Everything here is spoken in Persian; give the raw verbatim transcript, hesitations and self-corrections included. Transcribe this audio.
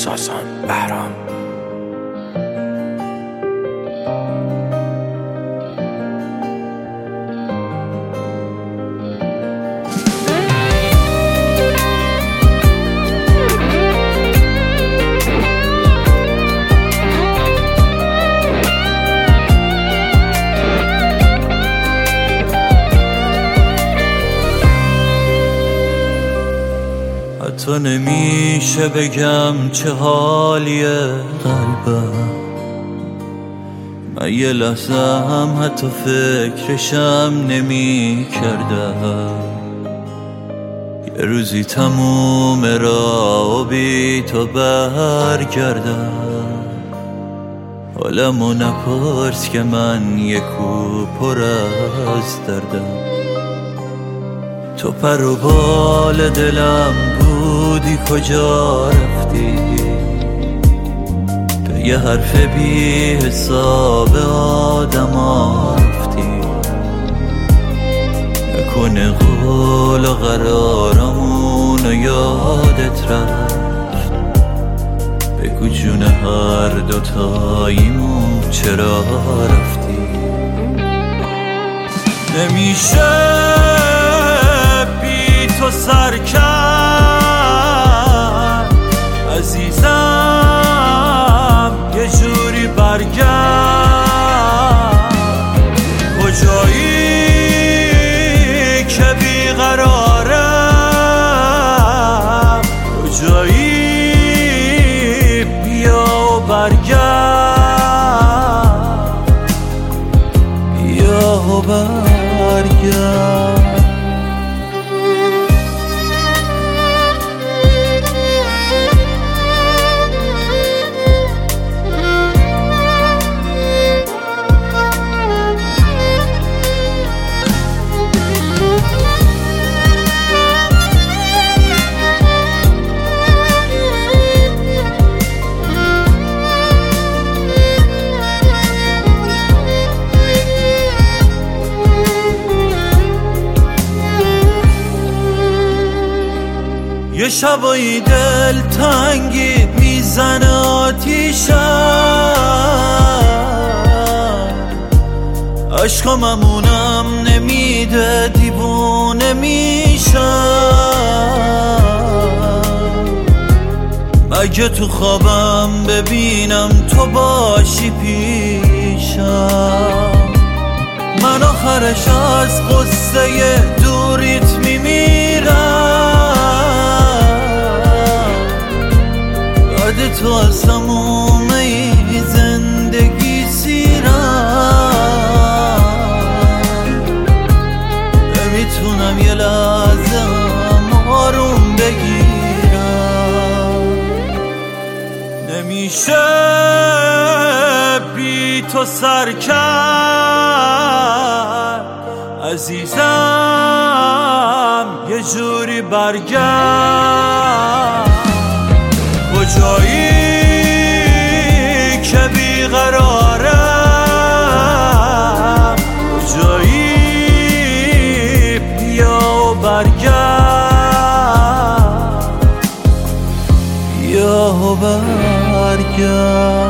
ساسان بهرام. تو نمیشه بگم چه حالیه قلبم، من یه لحظه هم حتی فکرشم نمی کردم. یه روزی تموم را و بی تو برگردم. حالمو نپرس که من یه کو پر از دردم. تو پر و بال دلم بودی کجا رفتی؟ به یه حرف بی حساب آدم رفتی. نکنه قول و قرارمون و یادت رفت. بگو جون هر دوتاییمون چرا رفتی؟ نمیشه تو سر کرد عزیزم، یه جوری برگرد. کجایی که بیقرارم؟ کجایی؟ بیا و برگرد، بیا و برگرد. یه شبایی دل تنگی میزنه آتیشم، عشقاممونم نمیده دیوونه میشم. مگه تو خوابم ببینم تو باشی پیشم؟ من آخرش از قصه دوریت میمیرم. تو از تمومه زندگی سیرم. نمیتونم یه لحظه آروم بگیرم. نمیشه بی تو سر کرد عزیزم، یه جوری برگرد. کجایی که بیقرارم؟ کجایی؟ بیا و برگرد، بیا و برگرد.